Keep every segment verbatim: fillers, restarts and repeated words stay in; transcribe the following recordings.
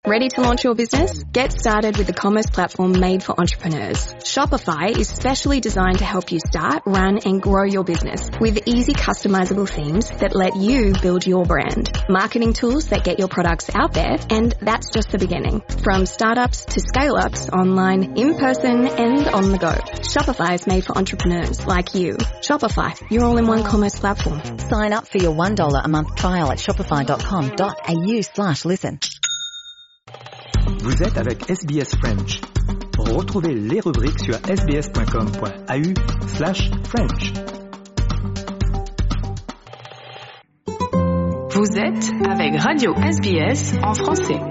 Ready to launch your business? Get started with the commerce platform made for entrepreneurs. Shopify is specially designed to help you start, run, and grow your business with easy customizable themes that let you build your brand, marketing tools that get your products out there, and that's just the beginning. From startups to scale-ups, online, in person, and on the go. Shopify is made for entrepreneurs like you. Shopify, your all-in-one commerce platform. Sign up for your one dollar a month trial at shopify.com.au slash listen. Vous êtes avec S B S French. Retrouvez les rubriques sur sbs.com.au slash French. Vous êtes avec Radio S B S en français.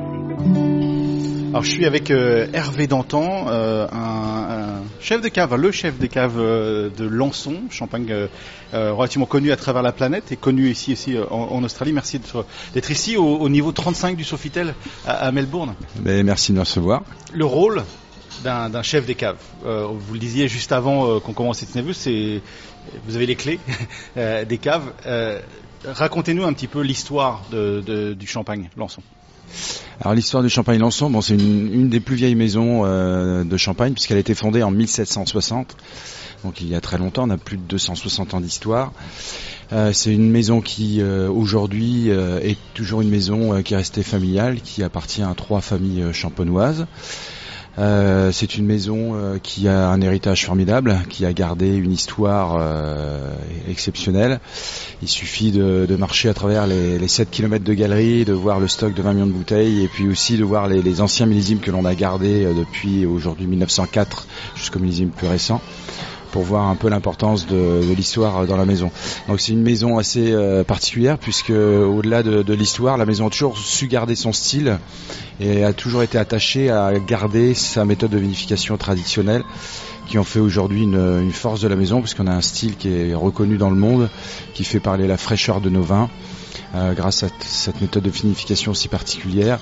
Alors je suis avec euh, Hervé Dantan, euh, un, un chef de cave, le chef de cave euh, de Lançon, champagne euh, euh, relativement connu à travers la planète et connu ici aussi euh, en, en Australie. Merci d'être, d'être ici au, au niveau trente-cinq du Sofitel à, à Melbourne. Mais merci de me recevoir. Le rôle d'un, d'un chef de cave, euh, vous le disiez juste avant euh, qu'on commence cette interview, c'est vous avez les clés euh, des caves. Euh, racontez-nous un petit peu l'histoire de, de, du champagne Lançon. Alors l'histoire du Champagne Lançon, bon, c'est une, une des plus vieilles maisons euh, de Champagne puisqu'elle a été fondée en mille sept cent soixante, donc il y a très longtemps, on a plus de deux cent soixante ans d'histoire. Euh, c'est une maison qui euh, aujourd'hui euh, est toujours une maison euh, qui est restée familiale, qui appartient à trois familles euh, champenoises. Euh, c'est une maison euh, qui a un héritage formidable, qui a gardé une histoire euh, exceptionnelle. Il suffit de, de marcher à travers les, les sept kilomètres de galeries, de voir le stock de vingt millions de bouteilles et puis aussi de voir les, les anciens millésimes que l'on a gardés euh, depuis aujourd'hui mille neuf cent quatre jusqu'au millésime plus récent, pour voir un peu l'importance de, de l'histoire dans la maison. Donc c'est une maison assez euh, particulière puisque au-delà de, de l'histoire, la maison a toujours su garder son style et a toujours été attachée à garder sa méthode de vinification traditionnelle qui en fait aujourd'hui une, une force de la maison puisqu'on a un style qui est reconnu dans le monde, qui fait parler la fraîcheur de nos vins. Euh, grâce à t- cette méthode de vinification aussi particulière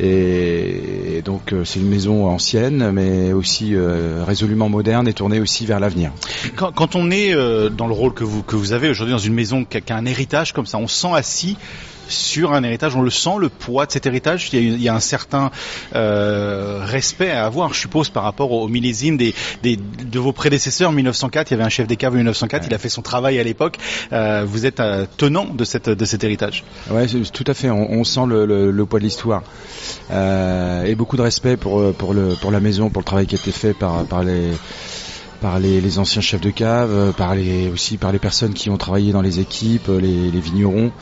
et, et donc euh, c'est une maison ancienne mais aussi euh, résolument moderne et tournée aussi vers l'avenir. Quand, quand on est euh, dans le rôle que vous que vous avez aujourd'hui dans une maison qui a, qui a un héritage comme ça, on se sent assis sur un héritage, on le sent, le poids de cet héritage. Il y a, il y a un certain euh, respect à avoir, je suppose, par rapport au, au millésime des, des, de vos prédécesseurs. mille neuf cent quatre, il y avait un chef des caves en mille neuf cent quatre, ouais. Il a fait son travail à l'époque. Euh, vous êtes euh, tenant de, cette, de cet héritage. Ouais, tout à fait. On, on sent le, le, le poids de l'histoire euh, et beaucoup de respect pour, pour, le, pour la maison, pour le travail qui a été fait par, par les... par les, les anciens chefs de cave, par les, aussi par les personnes qui ont travaillé dans les équipes, les, les vignerons.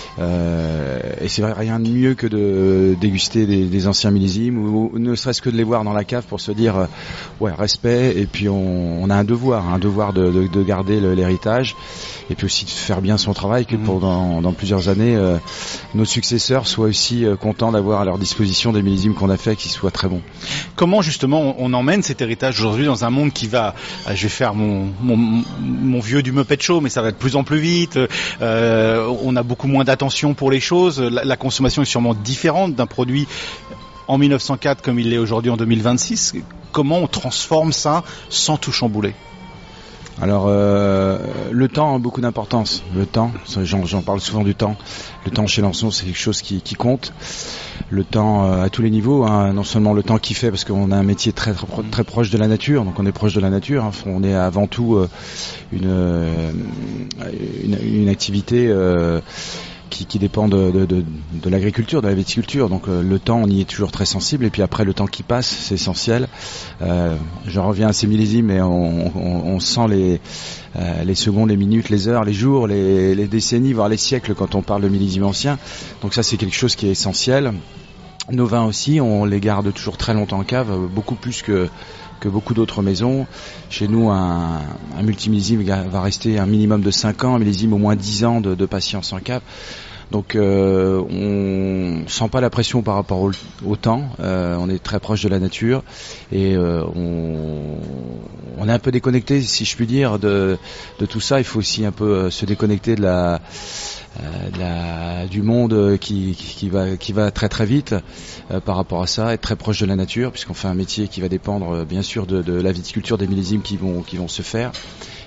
Euh, et c'est vrai, rien de mieux que de déguster des, des anciens millésimes ou, ou ne serait-ce que de les voir dans la cave pour se dire, euh, ouais, respect. Et puis on, on a un devoir, un devoir de, de, de garder le, l'héritage et puis aussi de faire bien son travail, que pour dans, dans plusieurs années, euh, nos successeurs soient aussi euh, contents d'avoir à leur disposition des millésimes qu'on a fait qui soient très bons. Comment justement on, on emmène cet héritage aujourd'hui dans un monde qui va, euh, je vais faire mon, mon, mon vieux du Muppet Show, mais ça va de plus en plus vite, euh, on a beaucoup moins d'attention pour les choses, la, la consommation est sûrement différente d'un produit en mille neuf cent quatre comme il l'est aujourd'hui en deux mille vingt-six. Comment on transforme ça sans tout chambouler ? Alors euh, le temps a beaucoup d'importance. Le temps, j'en, j'en parle souvent du temps. Le temps chez Lançon, c'est quelque chose qui, qui compte. Le temps euh, à tous les niveaux, hein. Non seulement le temps qu'il fait, parce qu'on a un métier très, très très proche de la nature, donc on est proche de la nature. Hein. On est avant tout euh, une, euh, une une activité euh, Qui, qui dépend de, de, de, de l'agriculture, de la viticulture. Donc euh, le temps, on y est toujours très sensible. Et puis après, le temps qui passe, c'est essentiel. Euh, je reviens à ces millésimes et on, on, on sent les, euh, les secondes, les minutes, les heures, les jours, les, les décennies, voire les siècles quand on parle de millésimes anciens. Donc ça, c'est quelque chose qui est essentiel. Nos vins aussi, on les garde toujours très longtemps en cave, beaucoup plus que que beaucoup d'autres maisons. Chez nous, un, un multimillésime va rester un minimum de cinq ans, un millésime au moins dix ans de, de patience en cave. Donc euh, on sent pas la pression par rapport au, au temps, euh, on est très proche de la nature et euh, on, on est un peu déconnecté, si je puis dire, de, de tout ça. Il faut aussi un peu se déconnecter de la, euh, de la du monde qui, qui va qui va très très vite euh, par rapport à ça, être très proche de la nature, puisqu'on fait un métier qui va dépendre bien sûr de, de la viticulture, des millésimes qui vont qui vont se faire.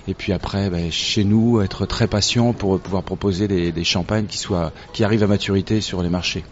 Et puis après, ben, chez nous, être très patient pour pouvoir proposer des, des champagnes qui soient, qui arrivent à maturité sur les marchés.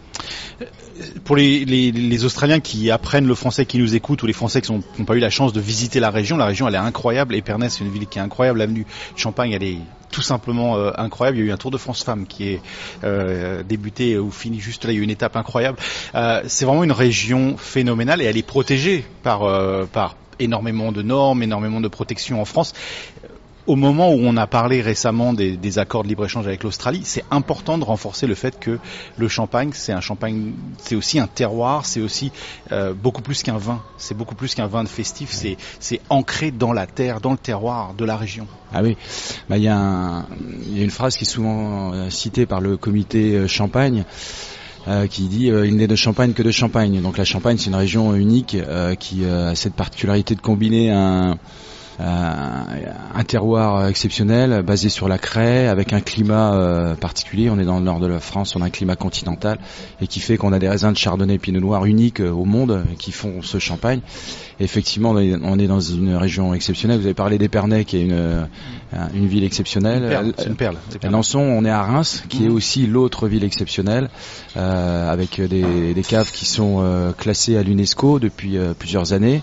Pour les, les, les Australiens qui apprennent le français, qui nous écoutent, ou les Français qui n'ont pas eu la chance de visiter la région, la région elle est incroyable. Épernay, c'est une ville qui est incroyable. L'avenue de Champagne, elle est tout simplement euh, incroyable. Il y a eu un Tour de France Femmes qui est euh, débuté ou fini juste là. Il y a eu une étape incroyable. Euh, c'est vraiment une région phénoménale et elle est protégée par euh, par énormément de normes, énormément de protection en France. Au moment où on a parlé récemment des, des accords de libre-échange avec l'Australie, c'est important de renforcer le fait que le champagne, c'est un champagne, c'est aussi un terroir, c'est aussi euh, beaucoup plus qu'un vin. C'est beaucoup plus qu'un vin de festif. C'est, c'est ancré dans la terre, dans le terroir de la région. Ah oui, bah il y a un, il y a une phrase qui est souvent euh, citée par le comité euh, Champagne. Euh, qui dit euh, il n'est de Champagne que de Champagne. Donc la Champagne, c'est une région unique euh, qui euh, a cette particularité de combiner un Euh, un terroir exceptionnel basé sur la craie avec un climat euh, particulier. On est dans le nord de la France, on a un climat continental et qui fait qu'on a des raisins de chardonnay et pinot noir uniques euh, au monde qui font ce champagne. Et effectivement, on est, on est dans une région exceptionnelle. Vous avez parlé d'Épernay qui est une, euh, une ville exceptionnelle. Une perle, c'est une perle. Lançon, on est à Reims qui mmh. est aussi l'autre ville exceptionnelle euh, avec des, des caves qui sont euh, classées à l'UNESCO depuis euh, plusieurs années.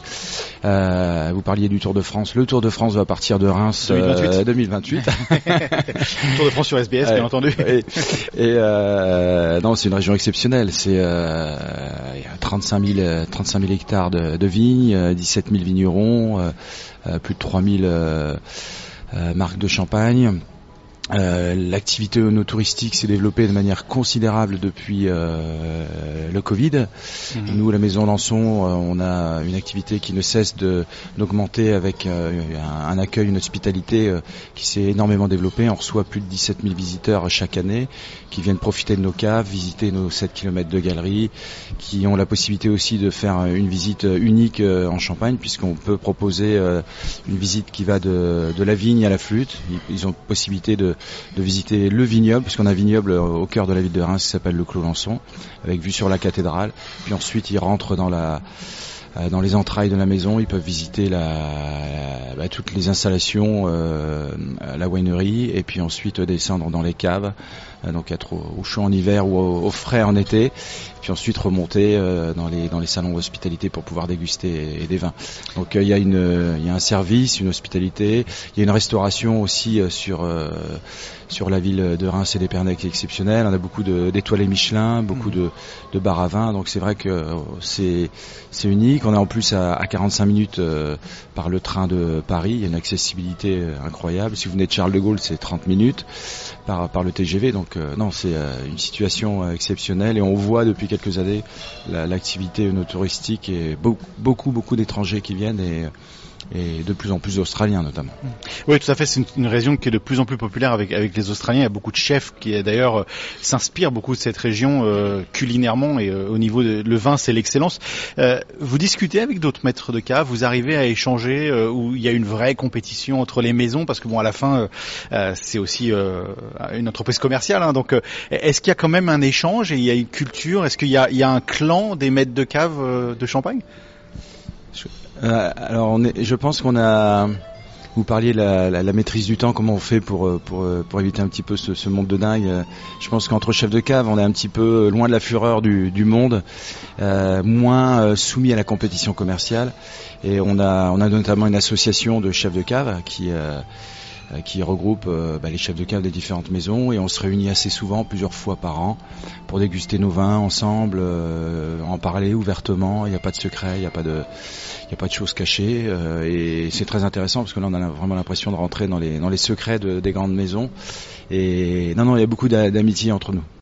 Euh, vous parliez du Tour de France. Le Tour de France va partir de Reims deux mille vingt-huit. Euh, deux mille vingt-huit. Tour de France sur S B S, bien entendu. Et, et euh, non, c'est une région exceptionnelle. C'est euh, il y a trente-cinq mille hectares de, de vignes, dix-sept mille vignerons, euh, plus de trois mille euh, euh, marques de champagne. Euh, l'activité œnotouristique s'est développée de manière considérable depuis euh, le Covid. Mmh. Nous, la Maison Lançon, euh, on a une activité qui ne cesse de d'augmenter avec euh, un, un accueil, une hospitalité euh, qui s'est énormément développée. On reçoit plus de dix-sept mille visiteurs chaque année qui viennent profiter de nos caves, visiter nos sept kilomètres de galeries, qui ont la possibilité aussi de faire une visite unique euh, en Champagne puisqu'on peut proposer euh, une visite qui va de, de la vigne à la flûte. Ils, ils ont possibilité de de visiter le vignoble, puisqu'on a un vignoble au cœur de la ville de Reims qui s'appelle le Clos Lançon, avec vue sur la cathédrale. Puis ensuite, ils rentrent dans la dans les entrailles de la maison, ils peuvent visiter la, la bah, toutes les installations, euh, la winery, et puis ensuite descendre dans les caves, euh, donc être au, au chaud en hiver ou au, au frais en été, puis ensuite remonter euh, dans les dans les salons d'hospitalité pour pouvoir déguster et, et des vins. Donc il euh, y a une il y a un service, une hospitalité, il y a une restauration aussi euh, sur euh, sur la ville de Reims et d'Épernay qui est exceptionnelle. On a beaucoup de, d'étoilés Michelin, beaucoup de, de bars à vin, donc c'est vrai que euh, c'est c'est unique. On est en plus à, à quarante-cinq minutes euh, par le train de Paris. Il y a une accessibilité euh, incroyable. Si vous venez de Charles de Gaulle, c'est trente minutes par par le T G V. Donc euh, non, c'est euh, une situation euh, exceptionnelle et on voit depuis quelques années la, l'activité œnotouristique et beaucoup beaucoup beaucoup d'étrangers qui viennent et et de plus en plus d'Australiens notamment. Oui, tout à fait. C'est une, une région qui est de plus en plus populaire avec avec les Australiens. Il y a beaucoup de chefs qui d'ailleurs euh, s'inspirent beaucoup de cette région euh, culinairement et euh, au niveau de le vin, c'est l'excellence. Euh, vous discutez avec d'autres maîtres de cave, vous arrivez à échanger euh, où il y a une vraie compétition entre les maisons parce que bon à la fin euh, c'est aussi euh, une entreprise commerciale. Hein, donc euh, est-ce qu'il y a quand même un échange et il y a une culture? Est-ce qu'il y a il y a un clan des maîtres de cave euh, de Champagne? Euh, alors, on est, je pense qu'on a. Vous parliez de la, la, la maîtrise du temps, comment on fait pour pour pour éviter un petit peu ce, ce monde de dingue. Je pense qu'entre chefs de cave, on est un petit peu loin de la fureur du, du monde, euh, moins soumis à la compétition commerciale. Et on a on a notamment une association de chefs de cave qui euh, qui regroupe euh, bah, les chefs de cave des différentes maisons et on se réunit assez souvent, plusieurs fois par an, pour déguster nos vins ensemble, euh, en parler ouvertement. Il n'y a pas de secret, il n'y a pas de il n'y a pas de choses cachées euh, et c'est très intéressant parce que là on a vraiment l'impression de rentrer dans les dans les secrets de, des grandes maisons et non non il y a beaucoup d'amitié entre nous.